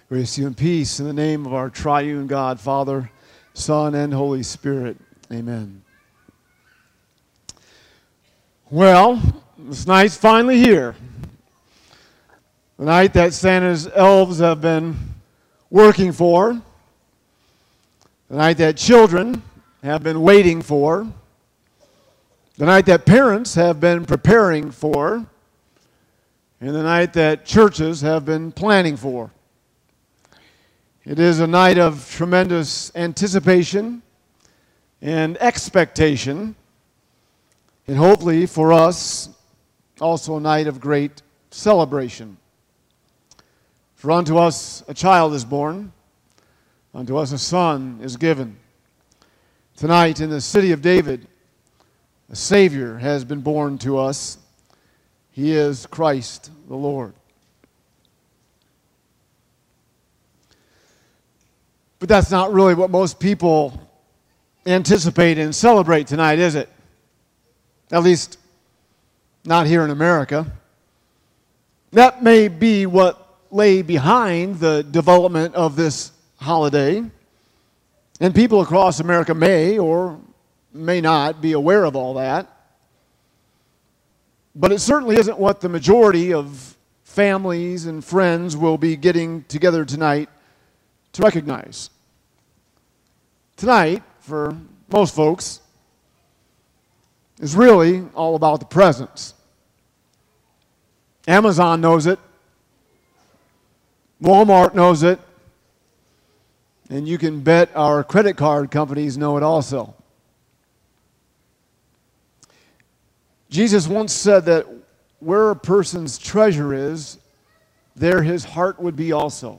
Grace to you and peace in the name of our triune God, Father, Son, and Holy Spirit. Amen. Well, this night's finally here. The night that Santa's elves have been working for. The night that children have been waiting for. The night that parents have been preparing for. And the night that churches have been planning for. It is a night of tremendous anticipation and expectation, and hopefully for us, also a night of great celebration. For unto us a child is born, unto us a son is given. Tonight in the city of David, a Savior has been born to us. He is Christ the Lord. But that's not really what most people anticipate and celebrate tonight, is it? At least, not here in America. That may be what lay behind the development of this holiday. And people across America may or may not be aware of all that. But it certainly isn't what the majority of families and friends will be getting together tonight to recognize. Tonight, for most folks, is really all about the presents. Amazon knows it. Walmart knows it. And you can bet our credit card companies know it also. Jesus once said that where a person's treasure is, there his heart would be also.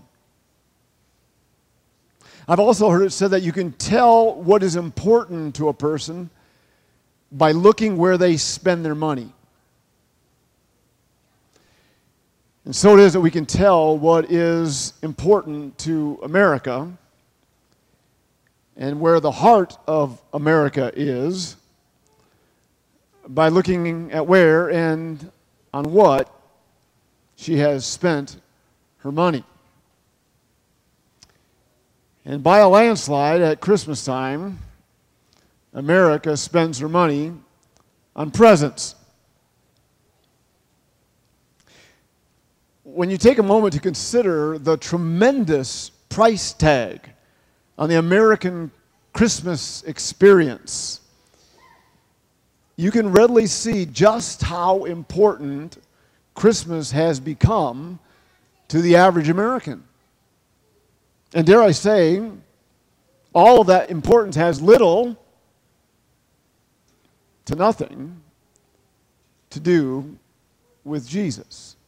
I've also heard it said that you can tell what is important to a person by looking where they spend their money. And so it is that we can tell what is important to America and where the heart of America is by looking at where and on what she has spent her money. And by a landslide at Christmas time, America spends her money on presents. When you take a moment to consider the tremendous price tag on the American Christmas experience, you can readily see just how important Christmas has become to the average American. And dare I say, all of that importance has little to nothing to do with Jesus.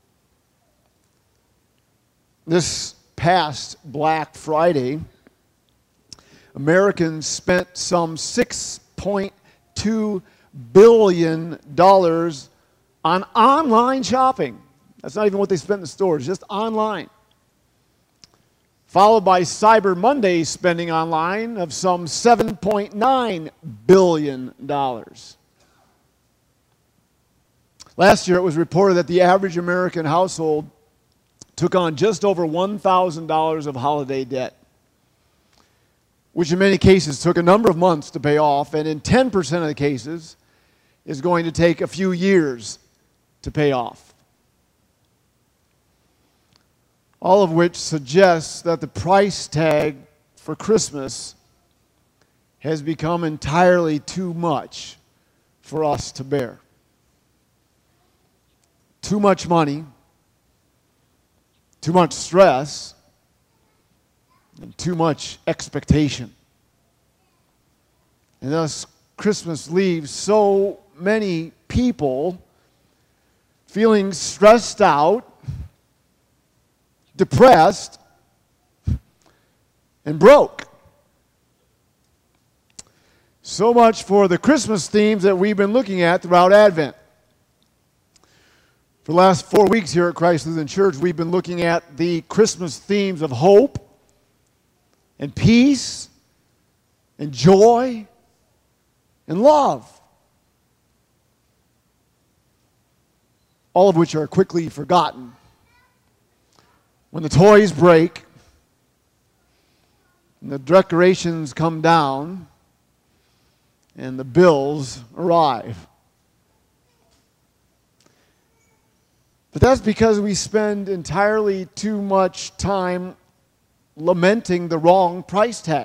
This past Black Friday, Americans spent some $6.2 billion on online shopping. That's not even what they spent in the stores, just online. Followed by Cyber Monday spending online of some $7.9 billion. Last year it was reported that the average American household took on just over $1,000 of holiday debt, which in many cases took a number of months to pay off, and in 10% of the cases is going to take a few years to pay off. All of which suggests that the price tag for Christmas has become entirely too much for us to bear. Too much money, too much stress, and too much expectation. And thus, Christmas leaves so many people feeling stressed out, depressed, and broke. So much for the Christmas themes that we've been looking at throughout Advent. For the last 4 weeks here at Christ Lutheran Church, we've been looking at the Christmas themes of hope and peace and joy and love. All of which are quickly forgotten when the toys break, and the decorations come down, and the bills arrive. But that's because we spend entirely too much time lamenting the wrong price tag.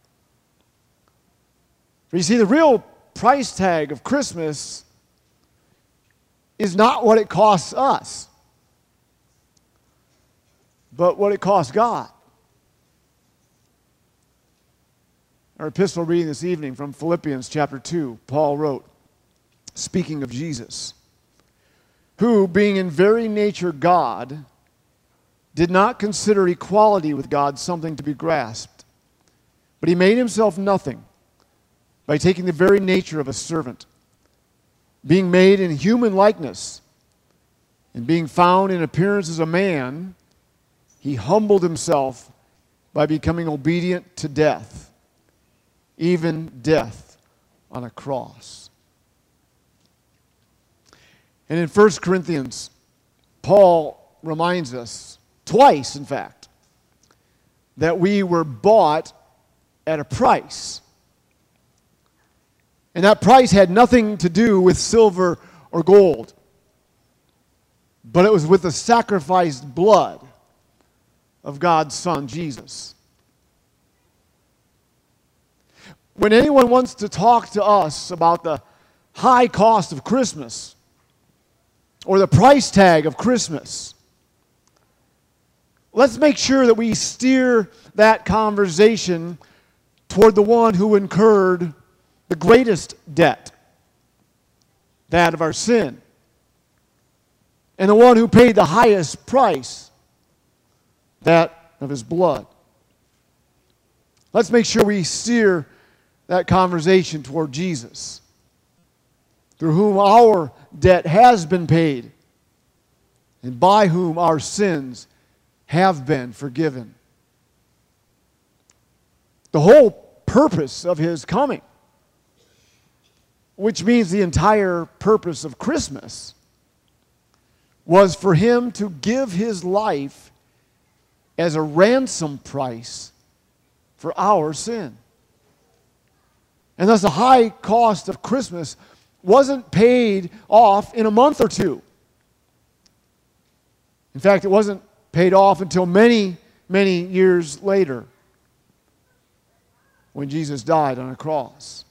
For you see, the real price tag of Christmas is not what it costs us, but what it costs God. Our epistle reading this evening from Philippians chapter 2, Paul wrote, speaking of Jesus, who, being in very nature God, did not consider equality with God something to be grasped, but he made himself nothing by taking the very nature of a servant, being made in human likeness, and being found in appearance as a man, he humbled himself by becoming obedient to death, even death on a cross. And in 1 Corinthians, Paul reminds us, twice in fact, that we were bought at a price. And that price had nothing to do with silver or gold, but it was with the sacrificed blood of God's Son, Jesus. When anyone wants to talk to us about the high cost of Christmas or the price tag of Christmas, let's make sure that we steer that conversation toward the one who incurred the greatest debt, that of our sin, and the one who paid the highest price, that of his blood. Let's make sure we steer that conversation toward Jesus, through whom our debt has been paid and by whom our sins have been forgiven. The whole purpose of his coming, which means the entire purpose of Christmas, was for him to give his life as a ransom price for our sin. And thus the high cost of Christmas wasn't paid off in a month or two. In fact, it wasn't paid off until many, many years later, when Jesus died on a cross.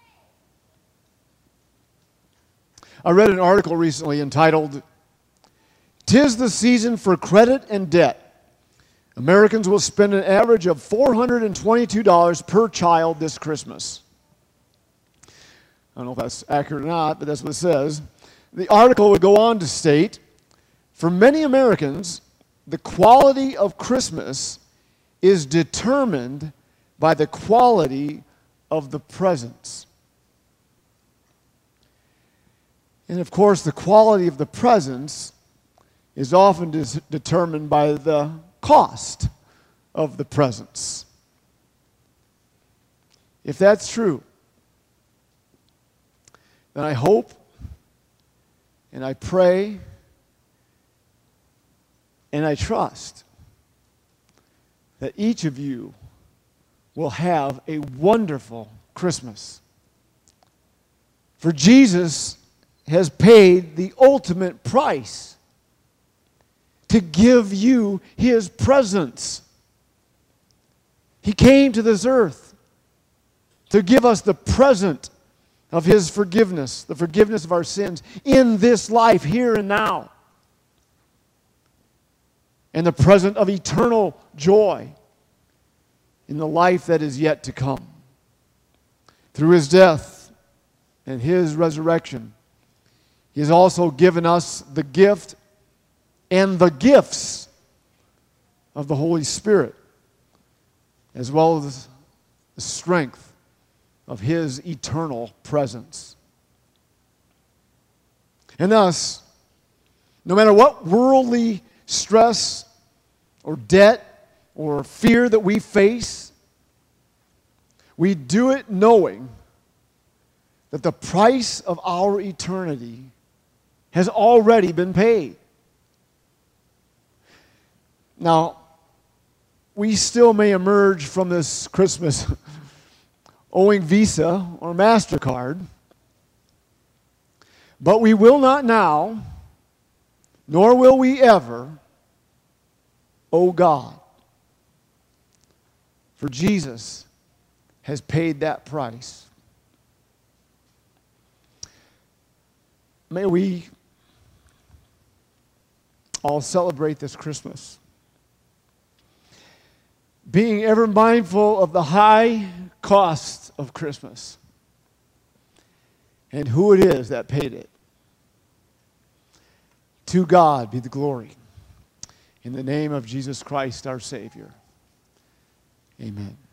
I read an article recently entitled, "'Tis the Season for Credit and Debt. Americans will spend an average of $422 per child this Christmas." I don't know if that's accurate or not, but that's what it says. The article would go on to state, for many Americans, the quality of Christmas is determined by the quality of the presents. And of course, the quality of the presents is often determined by the cost of the presents. If that's true, then I hope and I pray and I trust that each of you will have a wonderful Christmas. For Jesus has paid the ultimate price to give you his presence. He came to this earth to give us the present of his forgiveness, the forgiveness of our sins in this life, here and now, and the present of eternal joy in the life that is yet to come. Through his death and his resurrection, he has also given us the gift and the gifts of the Holy Spirit, as well as the strength of his eternal presence. And thus, no matter what worldly stress or debt or fear that we face, we do it knowing that the price of our eternity has already been paid. Now, we still may emerge from this Christmas owing Visa or MasterCard, but we will not now, nor will we ever, owe God. For Jesus has paid that price. May we all celebrate this Christmas, being ever mindful of the high cost of Christmas and who it is that paid it. To God be the glory. In the name of Jesus Christ, our Savior. Amen.